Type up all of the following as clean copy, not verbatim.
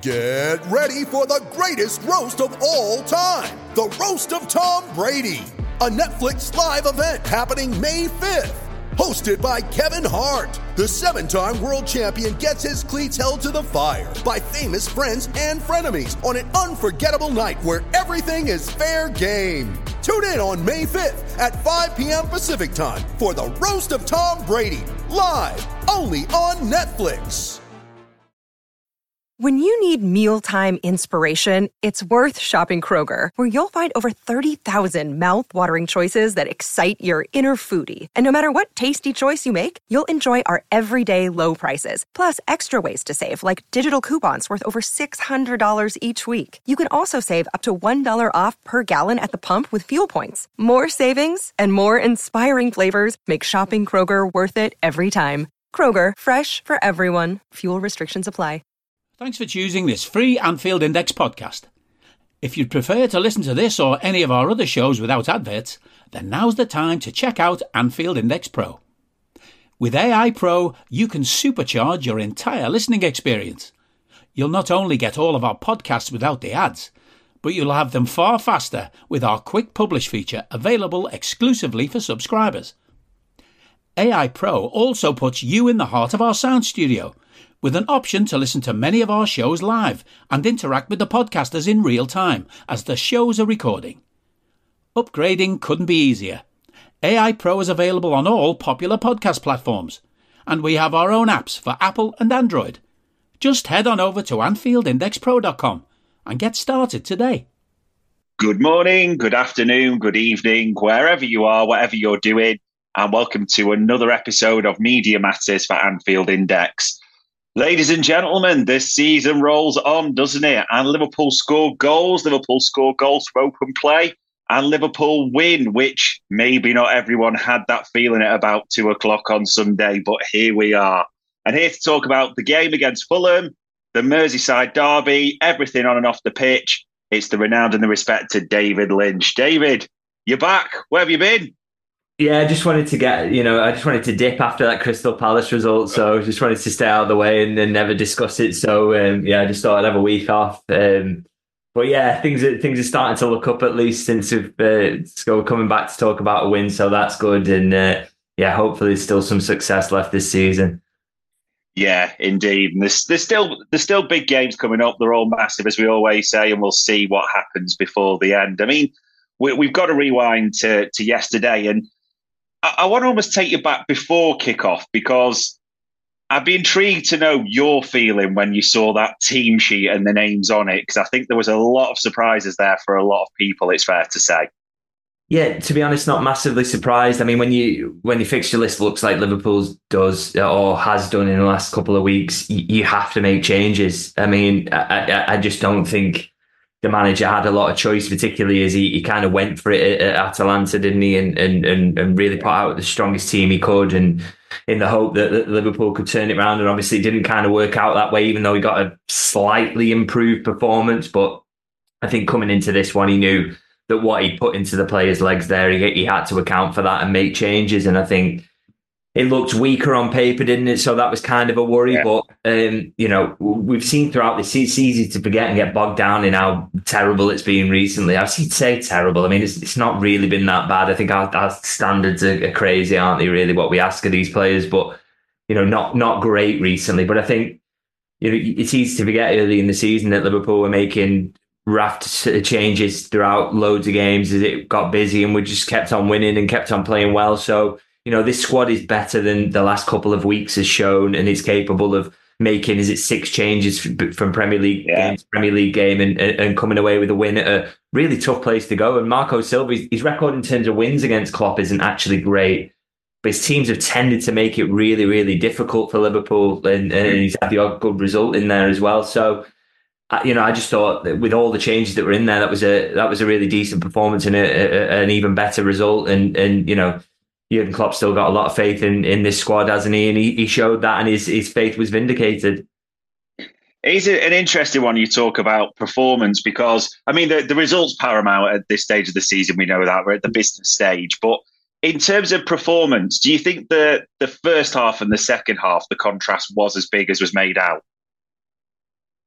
Get ready for the greatest roast of all time, the Roast of Tom Brady, a Netflix live event happening May 5th. Hosted by Kevin Hart, the 7-time world champion gets his cleats held to the fire by famous friends and frenemies on an unforgettable night where everything is fair game. Tune in on May 5th at 5 p.m. Pacific time for the Roast of Tom Brady, live only on Netflix. When you need mealtime inspiration, it's worth shopping Kroger, where you'll find over 30,000 mouth-watering choices that excite your inner foodie. And no matter what tasty choice you make, you'll enjoy our everyday low prices, plus extra ways to save, like digital coupons worth over $600 each week. You can also save up to $1 off per gallon at the pump with fuel points. More savings and more inspiring flavors make shopping Kroger worth it every time. Kroger, fresh for everyone. Fuel restrictions apply. Thanks for choosing this free Anfield Index podcast. If you'd prefer to listen to this or any of our other shows without adverts, then now's the time to check out Anfield Index Pro. With AI Pro, you can supercharge your entire listening experience. You'll not only get all of our podcasts without the ads, but you'll have them far faster with our Quick Publish feature available exclusively for subscribers. AI Pro also puts you in the heart of our sound studio, with an option to listen to many of our shows live and interact with the podcasters in real time as the shows are recording. Upgrading couldn't be easier. AI Pro is available on all popular podcast platforms, and we have our own apps for Apple and Android. Just head on over to AnfieldIndexPro.com and get started today. Good morning, good afternoon, good evening, wherever you are, whatever you're doing, and welcome to another episode of Media Matters for Anfield Index. Ladies and gentlemen, this season rolls on, doesn't it? And Liverpool score goals from open play, and Liverpool win, which maybe not everyone had that feeling at about 2 o'clock on Sunday, but here we are. And here to talk about the game against Fulham, the Merseyside derby, everything on and off the pitch, it's the renowned and the respected David Lynch. David, you're back. Where have you been? Yeah, I just wanted to dip after that Crystal Palace result. So I just wanted to stay out of the way and never discuss it. So I just thought I'd have a week off. But yeah, things are starting to look up, at least since we've coming back to talk about a win. So that's good. And hopefully there's still some success left this season. Yeah, indeed. And there's still big games coming up. They're all massive, as we always say, and we'll see what happens before the end. I mean, we've got to rewind to yesterday, and I want to almost take you back before kickoff, because I'd be intrigued to know your feeling when you saw that team sheet and the names on it, because I think there was a lot of surprises there for a lot of people, it's fair to say. Yeah, to be honest, not massively surprised. I mean, when your fixture list looks like Liverpool's does or has done in the last couple of weeks, you have to make changes. I mean, I just don't think the manager had a lot of choice, particularly as he kind of went for it at Atalanta, didn't he? And really put out the strongest team he could, and in the hope that Liverpool could turn it around. And obviously it didn't kind of work out that way, even though he got a slightly improved performance. But I think coming into this one, he knew that what he put into the players' legs there, he had to account for that and make changes. And I think it looked weaker on paper, didn't it? So that was kind of a worry. Yeah. But, we've seen throughout this, it's easy to forget and get bogged down in how terrible it's been recently. I've seen say terrible. I mean, it's not really been that bad. I think our standards are crazy, aren't they, really, what we ask of these players? But, not great recently. But I think, it's easy to forget early in the season that Liverpool were making raft changes throughout loads of games as it got busy, and we just kept on winning and kept on playing well. So, this squad is better than the last couple of weeks has shown, and it's capable of making, 6 changes from Premier League game to Premier League game and coming away with a win at a really tough place to go. And Marco Silva, his record in terms of wins against Klopp isn't actually great, but his teams have tended to make it really, really difficult for Liverpool, and he's had the odd good result in there as well. So, I just thought that with all the changes that were in there, that was a really decent performance and an even better result. And Jurgen Klopp still got a lot of faith in this squad, hasn't he? And he showed that, and his faith was vindicated. It's an interesting one you talk about performance, because, I mean, the results paramount at this stage of the season. We know that we're at the business stage. But in terms of performance, do you think the first half and the second half, the contrast was as big as was made out?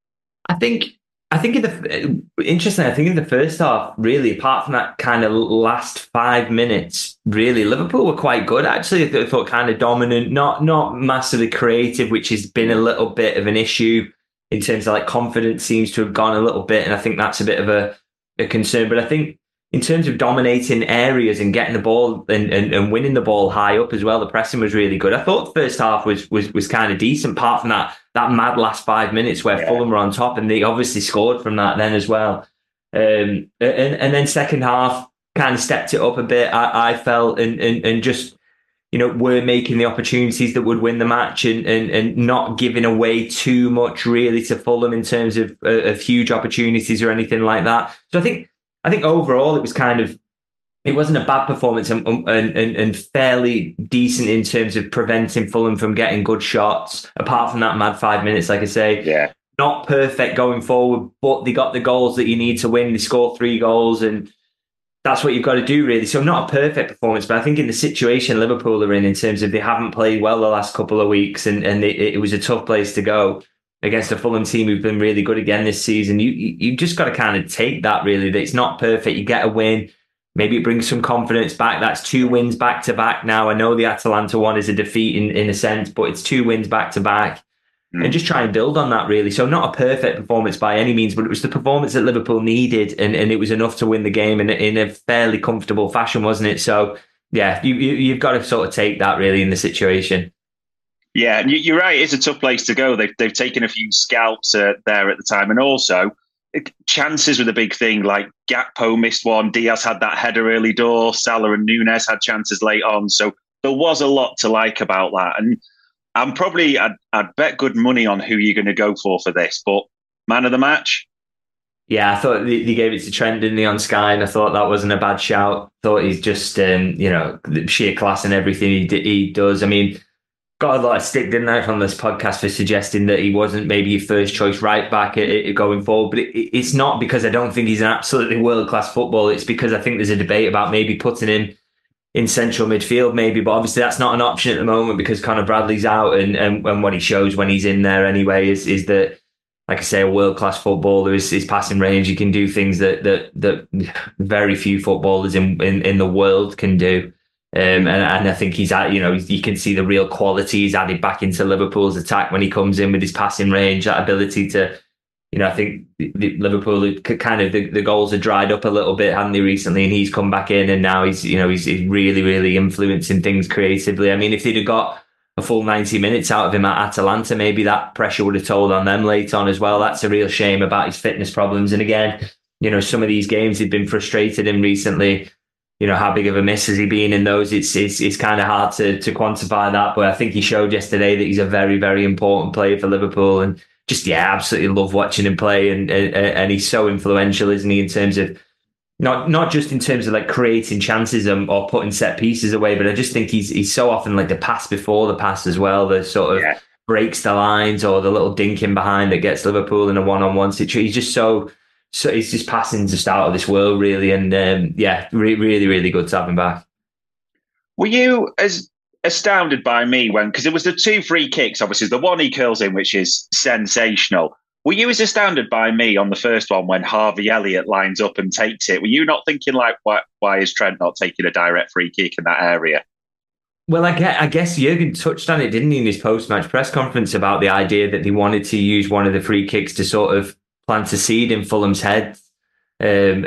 I think interesting. I think in the first half, really, apart from that kind of last 5 minutes, really, Liverpool were quite good. Actually, I thought kind of dominant, not massively creative, which has been a little bit of an issue in terms of like confidence seems to have gone a little bit, and I think that's a bit of a concern. But I think in terms of dominating areas and getting the ball and winning the ball high up as well, the pressing was really good. I thought the first half was kind of decent, apart from that mad last 5 minutes where Fulham were on top, and they obviously scored from that then as well. And then second half kind of stepped it up a bit, I felt, and just, were making the opportunities that would win the match and not giving away too much really to Fulham in terms of huge opportunities or anything like that. So I think overall it wasn't a bad performance and fairly decent in terms of preventing Fulham from getting good shots, apart from that mad 5 minutes, like I say. Yeah. Not perfect going forward, but they got the goals that you need to win. They scored 3 goals, and that's what you've got to do, really. So not a perfect performance, but I think in the situation Liverpool are in terms of they haven't played well the last couple of weeks, and it was a tough place to go against a Fulham team who've been really good again this season. You just got to kind of take that, really, that it's not perfect. You get a win. Maybe it brings some confidence back. That's 2 wins back to back now. I know the Atalanta one is a defeat in a sense, but it's 2 wins back to back. And just try and build on that, really. So not a perfect performance by any means, but it was the performance that Liverpool needed, and it was enough to win the game in a fairly comfortable fashion, wasn't it? So, yeah, you've got to sort of take that, really, in the situation. Yeah, and you're right. It's a tough place to go. They've taken a few scalps there at the time. And also, chances were the big thing. Like Gakpo missed one. Diaz had that header early door. Salah and Nunes had chances late on. So there was a lot to like about that. And I'd bet good money on who you're going to go for this. But man of the match? Yeah, I thought they gave it to Trent, didn't they, on Sky? And I thought that wasn't a bad shout. Thought he's just, sheer class in everything he does. I mean, got a lot of stick, didn't I, from this podcast for suggesting that he wasn't maybe your first choice right back going forward. But it's not because I don't think he's an absolutely world-class footballer. It's because I think there's a debate about maybe putting him in central midfield, maybe. But obviously that's not an option at the moment because Conor Bradley's out. And what he shows when he's in there anyway is that, like I say, a world-class footballer, his passing range, he can do things that very few footballers in the world can do. And I think he's at, you can see the real quality he's added back into Liverpool's attack when he comes in with his passing range, that ability to, I think Liverpool kind of the goals have dried up a little bit, haven't they, recently? And he's come back in, and now he's really, really influencing things creatively. I mean, if they'd have got a full 90 minutes out of him at Atalanta, maybe that pressure would have told on them late on as well. That's a real shame about his fitness problems. And again, some of these games have been frustrated him recently. How big of a miss has he been in those? It's kind of hard to quantify that, but I think he showed yesterday that he's a very, very important player for Liverpool, and just, absolutely love watching him play, and he's so influential, isn't he, in terms of not just in terms of like creating chances or putting set pieces away, but I just think he's so often like the pass before the pass as well, the sort of breaks the lines or the little dink in behind that gets Liverpool in a one-on-one situation. He's just so he's just passing just out of this world, really. And really, really good to have him back. Were you as astounded by me because it was the 2 free kicks, obviously, the one he curls in, which is sensational. Were you as astounded by me on the first one when Harvey Elliott lines up and takes it? Were you not thinking like, why is Trent not taking a direct free kick in that area? Well, I guess Jurgen touched on it, didn't he, in his post-match press conference about the idea that they wanted to use one of the free kicks to sort of plant a seed in Fulham's head. And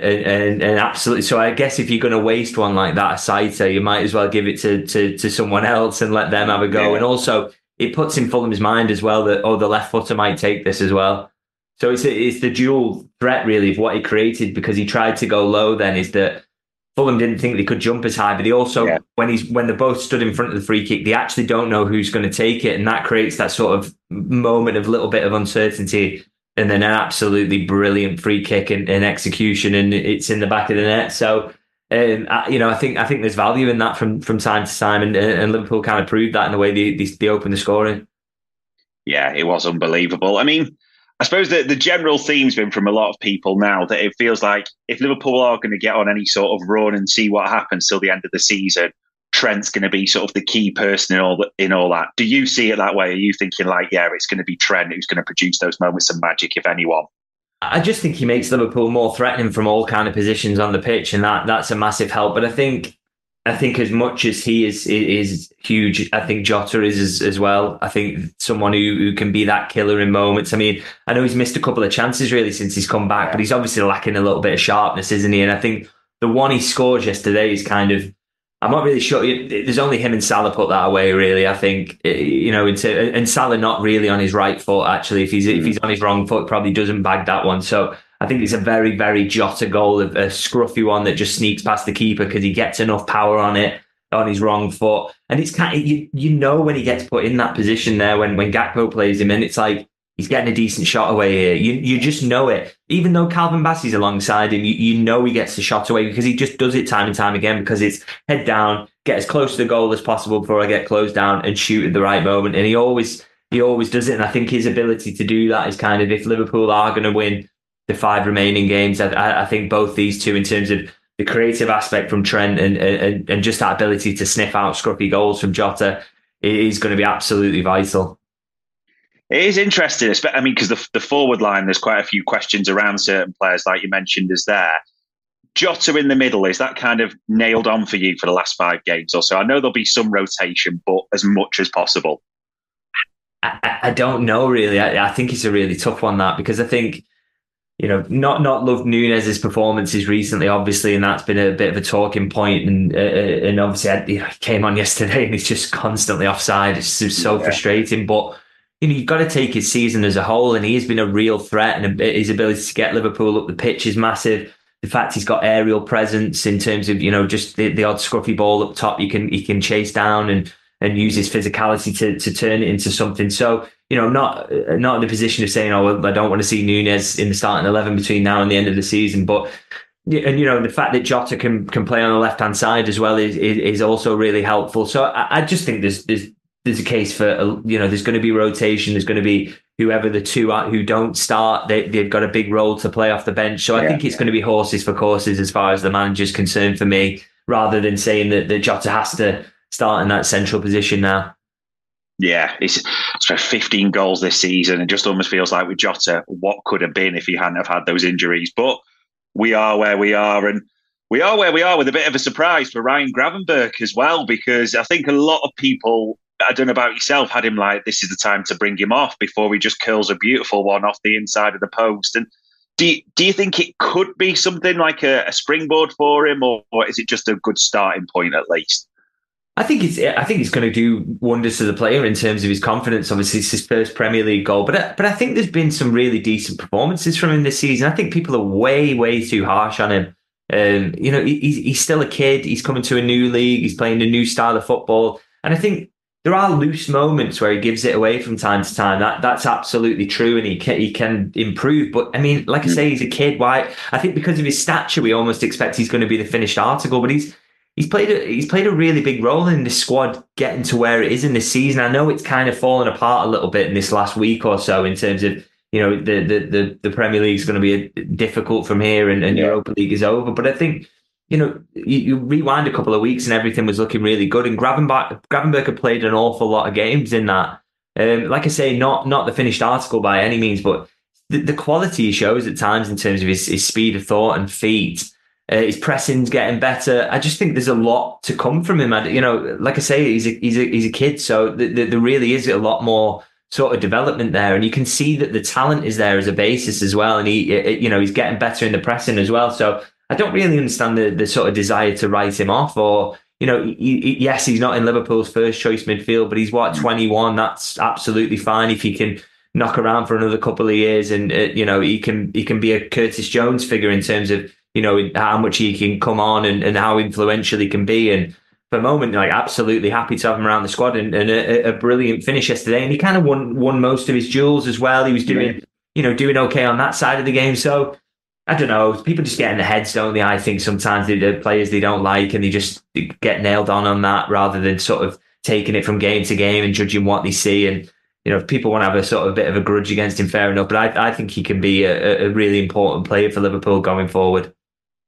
absolutely. So I guess if you're going to waste one like that, a sighter, you might as well give it to someone else and let them have a go. Yeah. And also, it puts in Fulham's mind as well that, the left footer might take this as well. So it's the dual threat, really, of what he created, because he tried to go low then, is that Fulham didn't think they could jump as high, but they also, when they both stood in front of the free kick, they actually don't know who's going to take it. And that creates that sort of moment of little bit of uncertainty. And then an absolutely brilliant free kick and execution, and it's in the back of the net. So, I think there's value in that from time to time, and Liverpool kind of proved that in the way they opened the scoring. Yeah, it was unbelievable. I mean, I suppose the general theme's been from a lot of people now that it feels like if Liverpool are going to get on any sort of run and see what happens till the end of the season, Trent's going to be sort of the key person in all that. Do you see it that way? Are you thinking like, yeah, it's going to be Trent who's going to produce those moments of magic, if anyone? I just think he makes Liverpool more threatening from all kind of positions on the pitch, and that's a massive help. But I think as much as he is huge, I think Jota is as well. I think someone who can be that killer in moments. I mean, I know he's missed a couple of chances really since he's come back, but he's obviously lacking a little bit of sharpness, isn't he? And I think the one he scored yesterday is kind of, I'm not really sure. There's only him and Salah put that away, really. I think, and Salah not really on his right foot, actually. If he's on his wrong foot, probably doesn't bag that one. So I think it's a very, very Jota goal, a scruffy one that just sneaks past the keeper because he gets enough power on it, on his wrong foot. And it's kind of, you know when he gets put in that position there, when Gakpo plays him in, it's like, he's getting a decent shot away here. You just know it. Even though Calvin Bassey's alongside him, you know he gets the shot away because he just does it time and time again, because it's head down, get as close to the goal as possible before I get closed down, and shoot at the right moment. And he always does it. And I think his ability to do that is kind of, if Liverpool are going to win the 5 remaining games, I think both these two, in terms of the creative aspect from Trent and just that ability to sniff out scruffy goals from Jota, it is going to be absolutely vital. It is interesting, I mean, because the forward line, there's quite a few questions around certain players, like you mentioned, is there. Jota in the middle, is that kind of nailed on for you for the last 5 games or so? I know there'll be some rotation, but as much as possible. I don't know, really. I think it's a really tough one, that, because I think, not loved Nunez's performances recently, obviously, and that's been a bit of a talking point. And obviously, he came on yesterday and he's just constantly offside. It's just so frustrating, but you've got to take his season as a whole, and he has been a real threat, and his ability to get Liverpool up the pitch is massive. The fact he's got aerial presence in terms of, just the odd scruffy ball up top, he can chase down and use his physicality to turn it into something. So, not in the position of saying, well, I don't want to see Nunez in the starting 11 between now and the end of the season. But, the fact that Jota can play on the left-hand side as well is also really helpful. So I just think there's a case for, there's going to be rotation. There's going to be whoever the two are who don't start, they've got a big role to play off the bench. So I think it's going to be horses for courses as far as the manager's concerned for me, rather than saying that Jota has to start in that central position now. Yeah, it's 15 goals this season. It just almost feels like with Jota, what could have been if he hadn't have had those injuries. But we are where we are, and we are where we are with a bit of a surprise for Ryan Gravenberch as well, because I think a lot of people, I don't know about yourself, had him like, this is the time to bring him off before he just curls a beautiful one off the inside of the post. And do you think it could be something like a springboard for him, or is it just a good starting point at least? I think it's going to do wonders to the player in terms of his confidence. Obviously, it's his first Premier League goal, but I think there's been some really decent performances from him this season. I think people are way too harsh on him. He's still a kid. He's coming to a new league. He's playing a new style of football, and I think there are loose moments where he gives it away from time to time. That's absolutely true, and he can improve. But I mean, like I say, he's a kid. Why? I think because of his stature, we almost expect he's going to be the finished article. But he's played a really big role in this squad getting to where it is in this season. I know it's kind of fallen apart a little bit in this last week or so in terms of, the Premier League is going to be difficult from here, and Europa League is over. But I think, you rewind a couple of weeks and everything was looking really good. And Gravenberch had played an awful lot of games in that. Like I say, not the finished article by any means, but the quality he shows at times in terms of his speed of thought and feet. His pressing's getting better. I just think there's a lot to come from him. Like I say, he's a kid, so there really is a lot more sort of development there, and you can see that the talent is there as a basis as well. And he's getting better in the pressing as well. So I don't really understand the sort of desire to write him off, or yes, he's not in Liverpool's first choice midfield, but he's 21. That's absolutely fine if he can knock around for another couple of years, and he can be a Curtis Jones figure in terms of how much he can come on and how influential he can be. And for the moment, absolutely happy to have him around the squad, and a brilliant finish yesterday. And he kind of won most of his duels as well. He was doing okay on that side of the game. So I don't know. People just get in their heads, don't they? I think sometimes the players they don't like, and they just get nailed on that rather than sort of taking it from game to game and judging what they see. And if people want to have a sort of bit of a grudge against him, fair enough. But I think he can be a really important player for Liverpool going forward.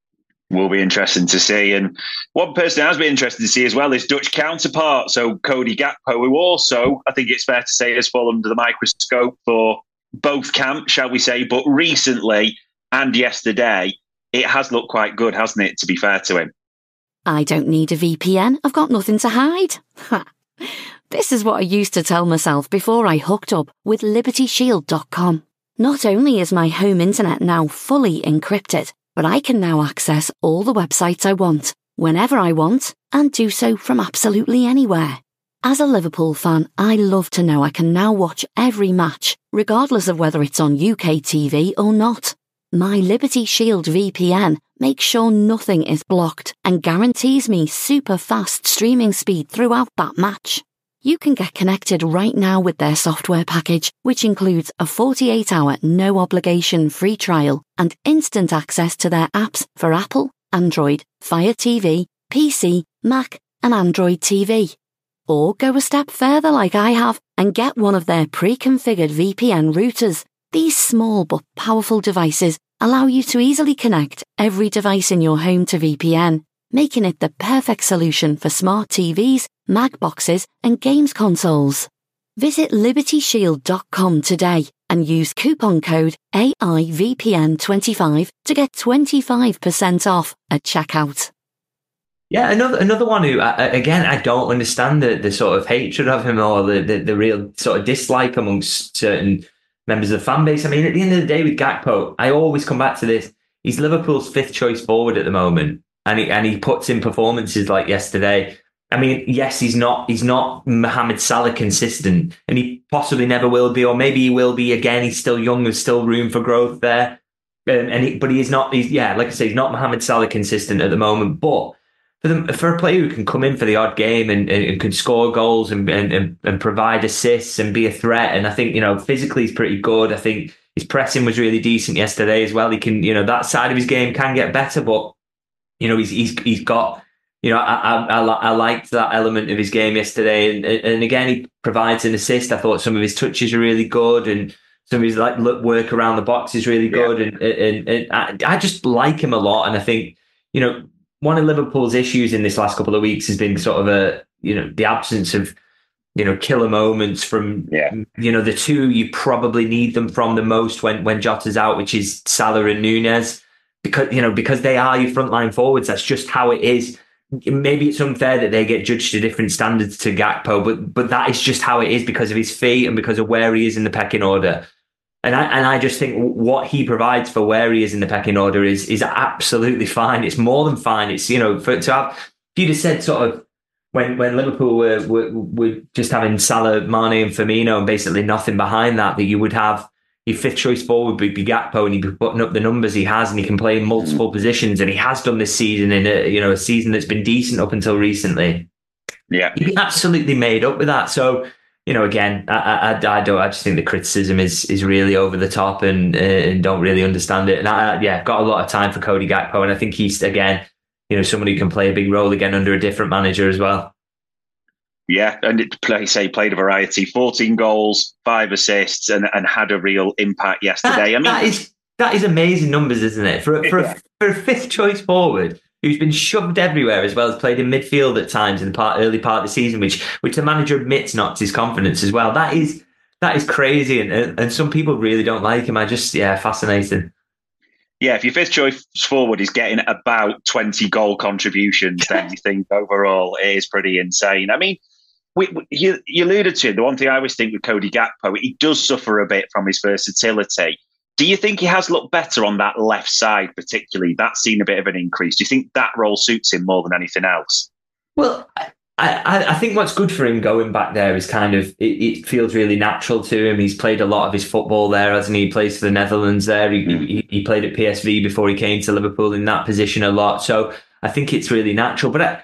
Will be interesting to see. And one person has been interesting to see as well is Dutch counterpart. So Cody Gakpo, who also, I think it's fair to say, has fallen under the microscope for both camps, shall we say. But recently and yesterday, it has looked quite good, hasn't it, to be fair to him? I don't need a VPN. I've got nothing to hide. This is what I used to tell myself before I hooked up with LibertyShield.com. Not only is my home internet now fully encrypted, but I can now access all the websites I want, whenever I want, and do so from absolutely anywhere. As a Liverpool fan, I love to know I can now watch every match, regardless of whether it's on UK TV or not. My Liberty Shield VPN makes sure nothing is blocked and guarantees me super fast streaming speed throughout that match. You can get connected right now with their software package, which includes a 48-hour no-obligation free trial and instant access to their apps for Apple, Android, Fire TV, PC, Mac and Android TV. Or go a step further like I have and get one of their pre-configured VPN routers. These small but powerful devices allow you to easily connect every device in your home to VPN, making it the perfect solution for smart TVs, Mac boxes and games consoles. Visit LibertyShield.com today and use coupon code AIVPN25 to get 25% off at checkout. Yeah, another one who, again, I don't understand the sort of hatred of him or the real sort of dislike amongst certain members of the fan base. I mean, at the end of the day with Gakpo, I always come back to this. He's Liverpool's fifth choice forward at the moment, and he puts in performances like yesterday. I mean, yes, he's not Mohamed Salah consistent, and he possibly never will be, or maybe he will be again. He's still young, there's still room for growth there. But he is not. Like I say, he's not Mohamed Salah consistent at the moment. But for a player who can come in for the odd game and can score goals and provide assists and be a threat, and I think physically he's pretty good. I think his pressing was really decent yesterday as well. He can that side of his game can get better, but he's got. I liked that element of his game yesterday, and again he provides an assist. I thought some of his touches are really good, and some of his work around the box is really good, and I just like him a lot. And I think one of Liverpool's issues in this last couple of weeks has been sort of the absence of killer moments from the two you probably need them from the most when Jota's out, which is Salah and Nunez, because they are your frontline forwards. That's just how it is. Maybe it's unfair that they get judged to different standards to Gakpo, but that is just how it is because of his feet and because of where he is in the pecking order. And I just think what he provides for where he is in the pecking order is absolutely fine. It's more than fine. It's if you'd have said sort of when Liverpool were just having Salah, Mane, and Firmino, and basically nothing behind that you would have. Your fifth choice forward would be Gakpo, and he'd be putting up the numbers he has, and he can play in multiple positions, and he has done this season in a season that's been decent up until recently. Yeah, he'd be absolutely made up with that. So again, I just think the criticism is really over the top and don't really understand it. And I've got a lot of time for Cody Gakpo, and I think he's again somebody who can play a big role again under a different manager as well. Yeah, and played a variety, 14 goals, 5 assists, and had a real impact yesterday. That is amazing numbers, isn't it? For a fifth choice forward who's been shoved everywhere, as well as played in midfield at times in the early part of the season, which the manager admits knocks his confidence as well. That is crazy, and some people really don't like him. Fascinating. Yeah, if your fifth choice forward is getting about 20 goal contributions, then you think overall it is pretty insane. I mean, you alluded to it. The one thing I always think with Cody Gakpo, he does suffer a bit from his versatility. Do you think he has looked better on that left side particularly? That's seen a bit of an increase. Do you think that role suits him more than anything else? Well, I think what's good for him going back there is kind of, it feels really natural to him. He's played a lot of his football there, hasn't he? He plays for the Netherlands there. He played at PSV before he came to Liverpool in that position a lot. So I think it's really natural. But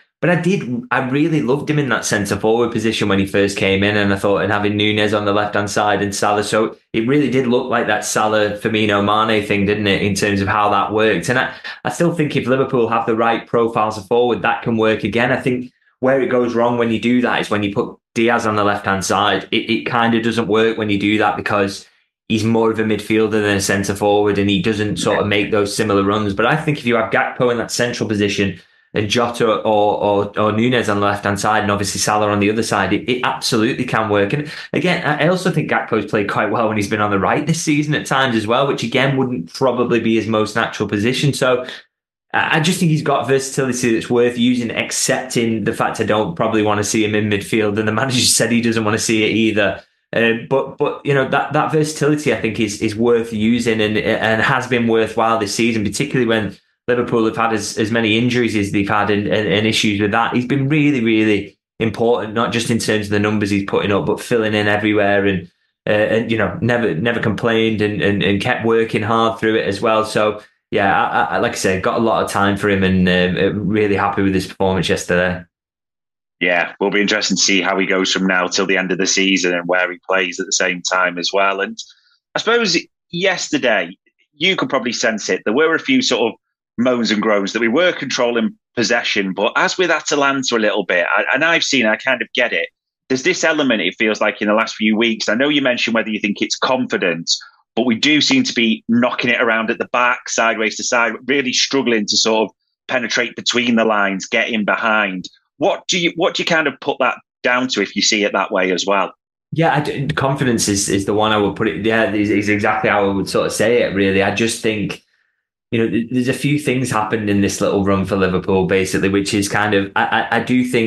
I really loved him in that centre forward position when he first came in, and I thought, and having Nunez on the left hand side and Salah, so it really did look like that Salah, Firmino, Mane thing, didn't it? In terms of how that worked, and I still think if Liverpool have the right profiles of forward, that can work again. I think where it goes wrong when you do that is when you put Diaz on the left hand side. It kind of doesn't work when you do that because he's more of a midfielder than a centre forward, and he doesn't sort of make those similar runs. But I think if you have Gakpo in that central position and Jota or Nunez on the left-hand side, and obviously Salah on the other side, it absolutely can work. And again, I also think Gakpo's played quite well when he's been on the right this season at times as well, which again wouldn't probably be his most natural position. So I just think he's got versatility that's worth using, accepting the fact I don't probably want to see him in midfield, and the manager said he doesn't want to see it either. But you know, that versatility I think is worth using and has been worthwhile this season, particularly when Liverpool have had as many injuries as they've had and issues with that. He's been really, really important, not just in terms of the numbers he's putting up, but filling in everywhere and you know, never complained and kept working hard through it as well. So yeah, I like I said, got a lot of time for him, and really happy with his performance yesterday. Yeah, will be interesting to see how he goes from now till the end of the season and where he plays at the same time as well. And I suppose yesterday, you could probably sense it. There were a few sort of moans and groans that we were controlling possession, but as with Atalanta a little bit, and I've seen, I kind of get it. There's this element, it feels like, in the last few weeks. I know you mentioned whether you think it's confidence, but we do seem to be knocking it around at the back, sideways to side, really struggling to sort of penetrate between the lines, get in behind. What do you kind of put that down to, if you see it that way as well? Yeah, confidence is the one I would put it. Yeah, is exactly how I would sort of say it, really. I just think, you know, there's a few things happened in this little run for Liverpool, basically, which is kind of, I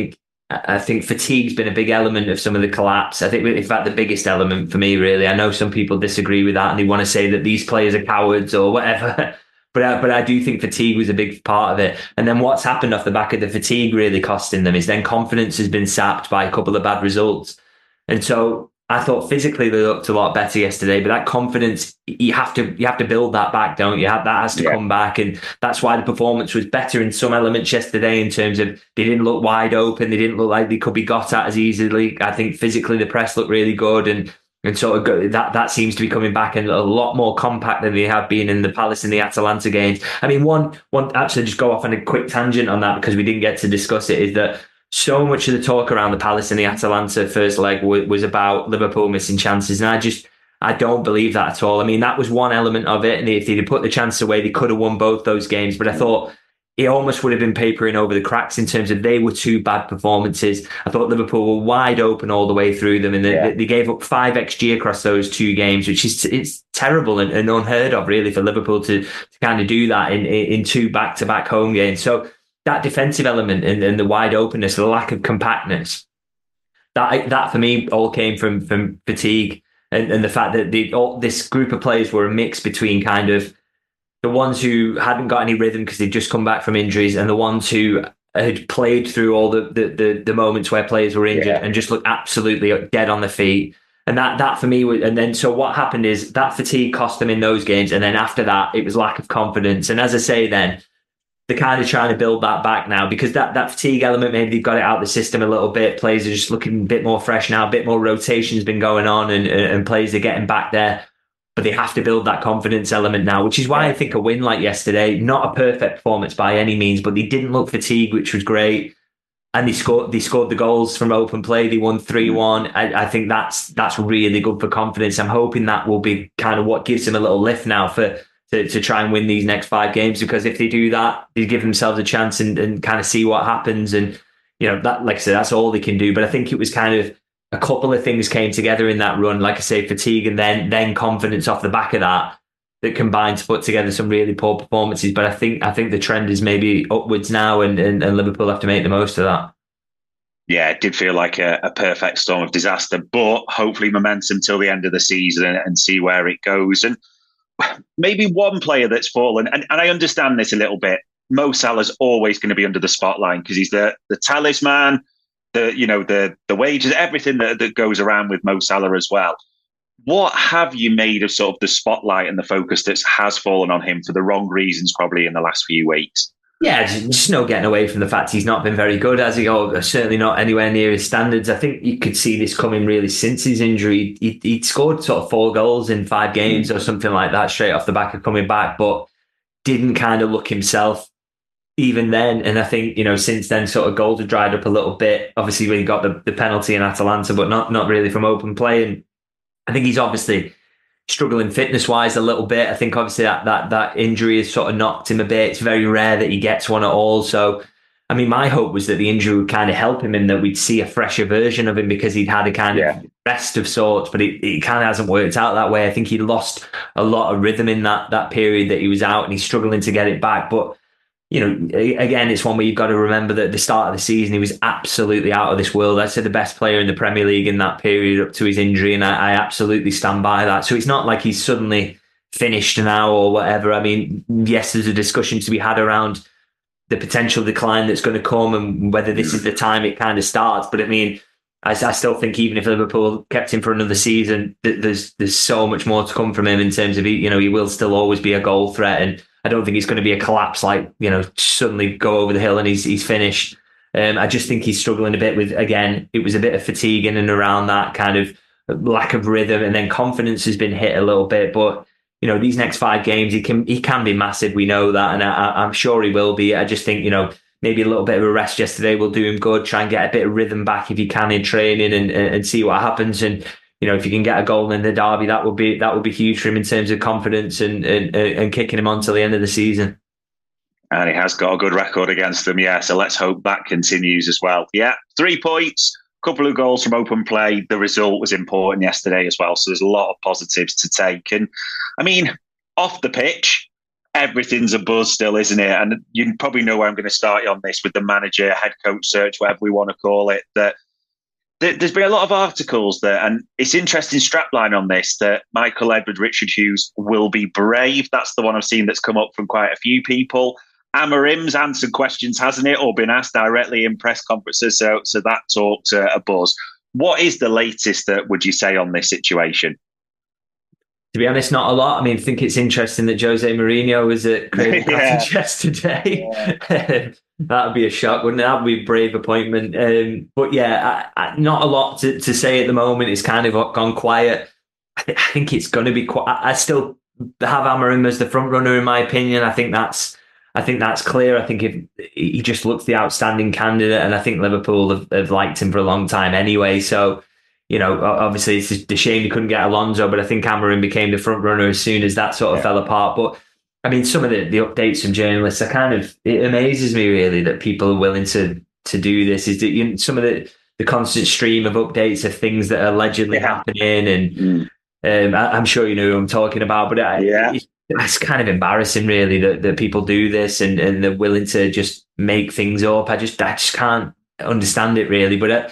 think fatigue's been a big element of some of the collapse. I think, in fact, the biggest element for me, really. I know some people disagree with that and they want to say that these players are cowards or whatever. But I do think fatigue was a big part of it. And then what's happened off the back of the fatigue really costing them is then confidence has been sapped by a couple of bad results. And so I thought physically they looked a lot better yesterday, but that confidence, you have to build that back, don't you? That has to come back. And that's why the performance was better in some elements yesterday, in terms of they didn't look wide open. They didn't look like they could be got at as easily. I think physically the press looked really good, and sort of that seems to be coming back and a lot more compact than they have been in the Palace and the Atalanta games. I mean, one actually, just go off on a quick tangent on that because we didn't get to discuss it, is that so much of the talk around the Palace and the Atalanta first leg was about Liverpool missing chances, and I don't believe that at all. I mean, that was one element of it, and if they'd put the chances away, they could have won both those games. But I thought it almost would have been papering over the cracks in terms of they were two bad performances. I thought Liverpool were wide open all the way through them, and they gave up 5 XG across those 2 games, which is it's terrible and unheard of, really, for Liverpool to kind of do that in 2 back-to-back home games. So that defensive element and the wide openness, the lack of compactness, that for me all came from fatigue and the fact that this group of players were a mix between kind of the ones who hadn't got any rhythm because they'd just come back from injuries, and the ones who had played through all the moments where players were injured and just looked absolutely dead on the feet. And that for me was, and then so what happened is that fatigue cost them in those games, and then after that it was lack of confidence. And as I say, then they're kind of trying to build that back now, because that fatigue element, maybe they've got it out of the system a little bit. Players are just looking a bit more fresh now, a bit more rotation's been going on, and players are getting back there. But they have to build that confidence element now, which is why I think a win like yesterday, not a perfect performance by any means, but they didn't look fatigued, which was great. And they scored the goals from open play. They won 3-1. I think that's really good for confidence. I'm hoping that will be kind of what gives them a little lift now to try and win these next 5 games, because if they do that, they give themselves a chance and kind of see what happens. And, you know, that, like I said, that's all they can do. But I think it was kind of a couple of things came together in that run, like I say, fatigue and then confidence off the back of that combined to put together some really poor performances. But I think the trend is maybe upwards now, and Liverpool have to make the most of that. Yeah, it did feel like a perfect storm of disaster, but hopefully momentum till the end of the season and see where it goes. And maybe one player that's fallen, and I understand this a little bit, Mo Salah's always going to be under the spotlight because he's the talisman, the wages, everything that goes around with Mo Salah as well. What have you made of sort of the spotlight and the focus that has fallen on him for the wrong reasons probably in the last few weeks? Yeah, just no getting away from the fact he's not been very good, has he? Or certainly not anywhere near his standards. I think you could see this coming really since his injury. He'd scored sort of 4 goals in 5 games or something like that straight off the back of coming back, but didn't kind of look himself even then. And I think, since then sort of goals have dried up a little bit. Obviously, when he got the penalty in Atalanta, but not really from open play. And I think he's obviously struggling fitness-wise a little bit. I think obviously that injury has sort of knocked him a bit. It's very rare that he gets one at all. So, I mean, my hope was that the injury would kind of help him and that we'd see a fresher version of him because he'd had a kind of rest of sorts, but it kind of hasn't worked out that way. I think he lost a lot of rhythm in that period that he was out, and he's struggling to get it back. But, you know, again, it's one where you've got to remember that at the start of the season, he was absolutely out of this world. I'd say the best player in the Premier League in that period up to his injury, and I absolutely stand by that. So it's not like he's suddenly finished now or whatever. I mean, yes, there's a discussion to be had around the potential decline that's going to come and whether this is the time it kind of starts. But I mean, I still think even if Liverpool kept him for another season, there's so much more to come from him in terms of, you know, he will still always be a goal threat. And I don't think it's going to be a collapse like, you know, suddenly go over the hill and he's finished. I just think he's struggling a bit with, again, it was a bit of fatigue in and around that kind of lack of rhythm, and then confidence has been hit a little bit. But you know, these next 5 games, he can be massive. We know that, and I'm sure he will be. I just think, you know, maybe a little bit of a rest yesterday will do him good. Try and get a bit of rhythm back if he can in training, and see what happens. And you know, if you can get a goal in the derby, that would be huge for him in terms of confidence and kicking him on till the end of the season. And he has got a good record against them, yeah. So let's hope that continues as well. Yeah, 3 points. Couple of goals from open play. The result was important yesterday as well. So there's a lot of positives to take. And I mean, off the pitch, everything's a buzz still, isn't it? And you probably know where I'm going to start you on this with the manager, head coach search, whatever we want to call it. That there's been a lot of articles there, and it's interesting strapline on this, that Michael Edward, Richard Hughes will be brave. That's the one I've seen that's come up from quite a few people. Amorim's answered questions, hasn't it, or been asked directly in press conferences, so that talked a buzz. What is the latest that would you say on this situation? To be honest, not a lot. I mean, I think it's interesting that Jose Mourinho was at Craven Cottage yesterday. Yeah. That would be a shock, wouldn't it? That would be a brave appointment. But yeah, not a lot to say at the moment. It's kind of gone quiet. I think it's going to be quiet. I still have Amorim as the front runner, in my opinion. I think that's clear. I think if he just looks the outstanding candidate, and I think Liverpool have liked him for a long time anyway. So, you know, obviously it's a shame he couldn't get Alonso, but I think Amorim became the front runner as soon as that sort of fell apart. But I mean, some of the updates from journalists it amazes me really that people are willing to do this. Is that some of the constant stream of updates of things that are allegedly happening, and I'm sure you know who I'm talking about. But it's kind of embarrassing, really, that people do this and they're willing to just make things up. I just can't understand it, really. But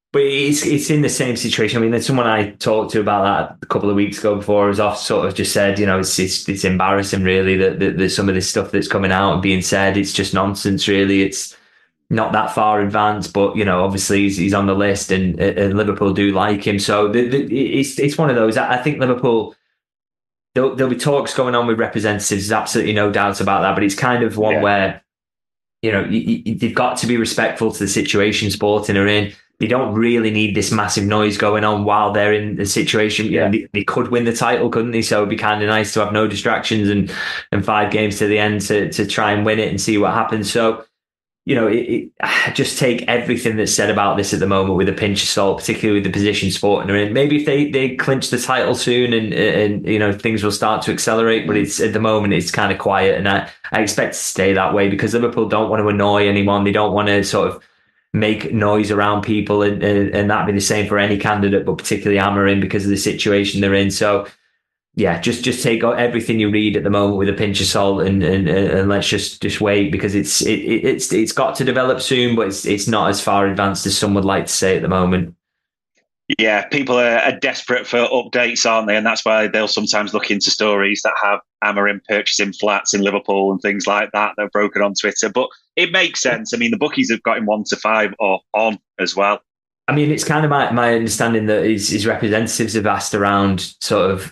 it's in the same situation. I mean, there's someone I talked to about that a couple of weeks ago before I was off, sort of just said, you know, it's embarrassing, really, that some of this stuff that's coming out and being said, it's just nonsense, really. It's not that far advanced, but, you know, obviously he's on the list and Liverpool do like him. So it's one of those. I think Liverpool... There'll be talks going on with representatives. There's absolutely no doubt about that. But it's kind of one where, you know, they've got to be respectful to the situation Sporting are in. They don't really need this massive noise going on while they're in the situation. You know, they could win the title, couldn't they? So it'd be kind of nice to have no distractions and 5 games to the end to try and win it and see what happens. So, you know, just take everything that's said about this at the moment with a pinch of salt, particularly with the position Sporting are in. Maybe if they clinch the title soon and you know, things will start to accelerate, but it's at the moment it's kind of quiet, and I expect to stay that way because Liverpool don't want to annoy anyone. They don't want to sort of make noise around people, and that'd be the same for any candidate, but particularly Amorim because of the situation they're in. So yeah, just take everything you read at the moment with a pinch of salt, and let's just wait, because it's got to develop soon, but it's not as far advanced as some would like to say at the moment. Yeah, people are desperate for updates, aren't they? And that's why they'll sometimes look into stories that have Amorim purchasing flats in Liverpool and things like that that are broken on Twitter. But it makes sense. I mean, the bookies have got him 1 to 5 or on as well. I mean, it's kind of my understanding that his representatives have asked around sort of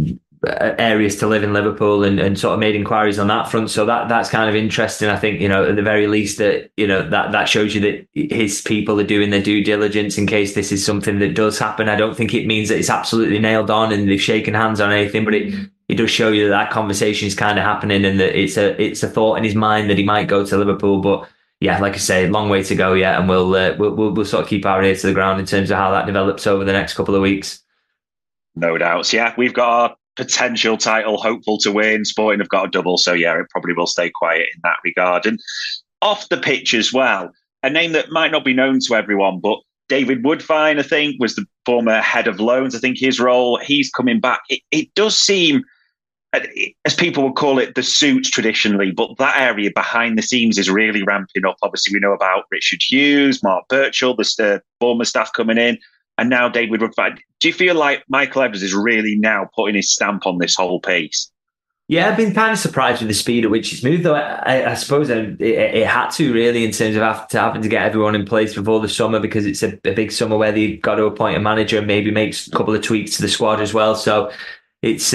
areas to live in Liverpool and sort of made inquiries on that front. So that's kind of interesting. I think, you know, at the very least that, you know, that shows you that his people are doing their due diligence in case this is something that does happen. I don't think it means that it's absolutely nailed on and they've shaken hands on anything, but it does show you that conversation is kind of happening and that it's a thought in his mind that he might go to Liverpool. But yeah, like I say, long way to go yet, and we'll sort of keep our ear to the ground in terms of how that develops over the next couple of weeks. No doubts. Yeah, we've got our potential title, hopeful to win. Sporting have got a double, so yeah, it probably will stay quiet in that regard. And off the pitch as well, a name that might not be known to everyone, but David Woodfine, I think, was the former head of loans. I think his role, he's coming back. It does seem, as people would call it, the suits traditionally, but that area behind the scenes is really ramping up. Obviously, we know about Richard Hughes, Mark Birchall, the former staff coming in, and now David Woodfine. Do you feel like Michael Evans is really now putting his stamp on this whole piece? Yeah, I've been kind of surprised with the speed at which it's moved, though. I suppose it had to, really, in terms of having to get everyone in place before the summer, because it's a big summer where they've got to appoint a manager and maybe make a couple of tweaks to the squad as well. So it's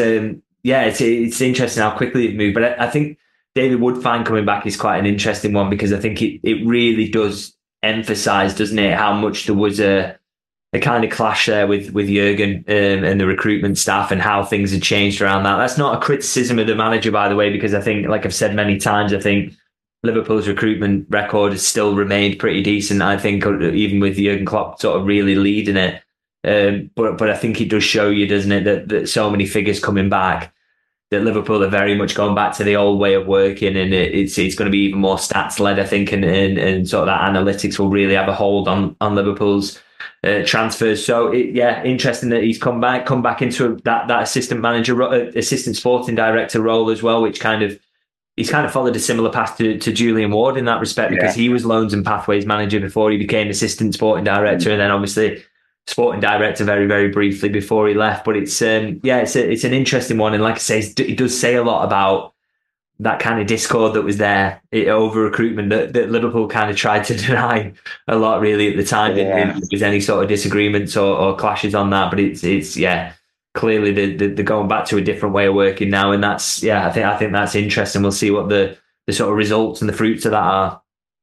it's interesting how quickly it moved. But I think David Woodfine coming back is quite an interesting one, because I think it really does emphasise, doesn't it, how much there was a kind of clash there with Jurgen and the recruitment staff, and how things had changed around that. That's not a criticism of the manager, by the way, because I think, like I've said many times, I think Liverpool's recruitment record has still remained pretty decent. I think even with Jurgen Klopp sort of really leading it. But I think it does show you, doesn't it, that so many figures coming back, that Liverpool are very much going back to the old way of working, and it's going to be even more stats led, I think, and sort of that analytics will really have a hold on Liverpool's transfers. So interesting that he's come back into that assistant manager, assistant sporting director role as well, which he's kind of followed a similar path to Julian Ward in that respect, because he was loans and pathways manager before he became assistant sporting director, and then obviously sporting director very, very briefly before he left. But it's an interesting one, and like I say, it does say a lot about that kind of discord that was there over recruitment that Liverpool kind of tried to deny a lot, really, at the time. If there was any sort of disagreements or clashes on that, but it's clearly they're going back to a different way of working now, and that's I think that's interesting. We'll see what the sort of results and the fruits of that are.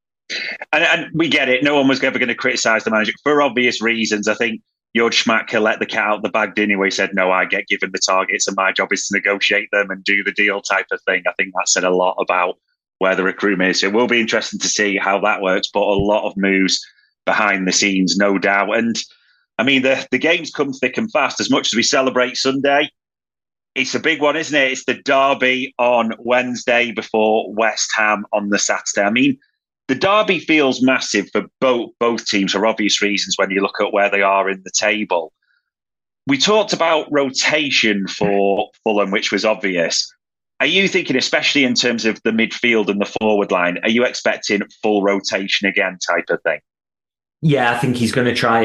And we get it. No one was ever going to criticise the manager for obvious reasons. I think Jörg Schmadtke let the cat out of the bag, didn't he? He said, no, I get given the targets and my job is to negotiate them and do the deal type of thing. I think that said a lot about where the recruitment is. It will be interesting to see how that works, but a lot of moves behind the scenes, no doubt. And I mean, the games come thick and fast. As much as we celebrate Sunday, it's a big one, isn't it? It's the derby on Wednesday before West Ham on the Saturday. I mean, the derby feels massive for both teams for obvious reasons when you look at where they are in the table. We talked about rotation for Fulham, which was obvious. Are you thinking, especially in terms of the midfield and the forward line, are you expecting full rotation again type of thing? Yeah, I think he's going to try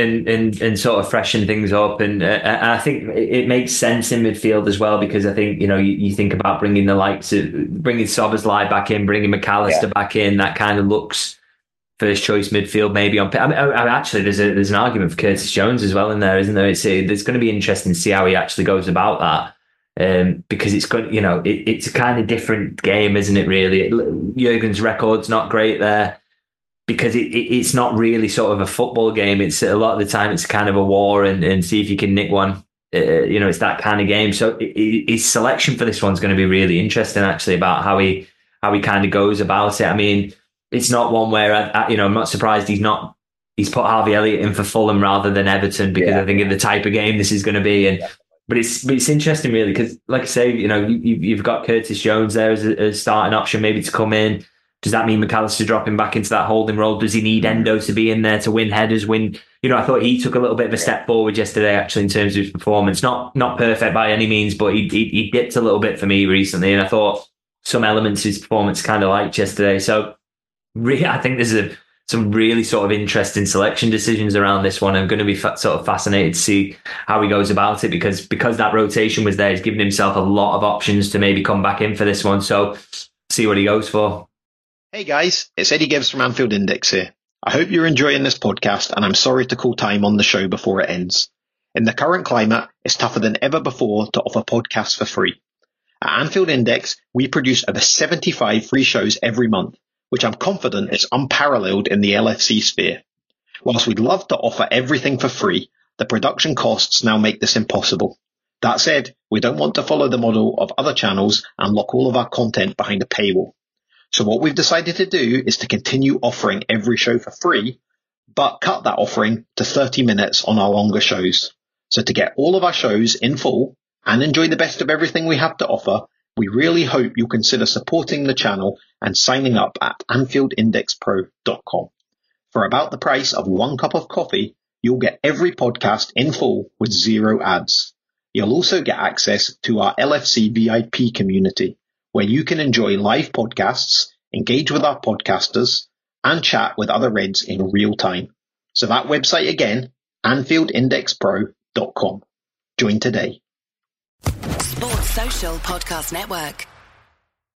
and sort of freshen things up, and I think it makes sense in midfield as well, because I think you think about bringing the likes of bringing Szoboszlai back in, bringing McAllister back in. That kind of looks first choice midfield maybe on. Actually, there's an argument for Curtis Jones as well in there, isn't there? It's going to be interesting to see how he actually goes about that. Because it's going, it's a kind of different game, isn't it? Really, Jurgen's record's not great there, because it's not really sort of a football game. It's a lot of the time it's kind of a war and see if you can nick one. It's that kind of game. So his selection for this one's going to be really interesting, actually, about how he kind of goes about it. I mean, it's not one where I'm not surprised he's put Harvey Elliott in for Fulham rather than Everton, because I think of the type of game this is going to be. But it's interesting, really, because like I say, you've got Curtis Jones there as a starting option, maybe to come in. Does that mean McAllister dropping back into that holding role? Does he need Endo to be in there to win headers? I thought he took a little bit of a step forward yesterday, actually, in terms of his performance. Not perfect by any means, but he dipped a little bit for me recently, and I thought some elements of his performance kind of liked yesterday. So really, I think there's some really sort of interesting selection decisions around this one. I'm going to be sort of fascinated to see how he goes about it, because that rotation was there, he's given himself a lot of options to maybe come back in for this one. So see what he goes for. Hey guys, it's Eddie Gibbs from Anfield Index here. I hope you're enjoying this podcast, and I'm sorry to call time on the show before it ends. In the current climate, it's tougher than ever before to offer podcasts for free. At Anfield Index, we produce over 75 free shows every month, which I'm confident is unparalleled in the LFC sphere. Whilst we'd love to offer everything for free, the production costs now make this impossible. That said, we don't want to follow the model of other channels and lock all of our content behind a paywall. So what we've decided to do is to continue offering every show for free, but cut that offering to 30 minutes on our longer shows. So to get all of our shows in full and enjoy the best of everything we have to offer, we really hope you'll consider supporting the channel and signing up at AnfieldIndexPro.com. For about the price of 1 cup of coffee, you'll get every podcast in full with 0 ads. You'll also get access to our LFC VIP community, where you can enjoy live podcasts, engage with our podcasters, and chat with other Reds in real time. So that website again, AnfieldIndexPro.com. Join today. Sports Social Podcast Network.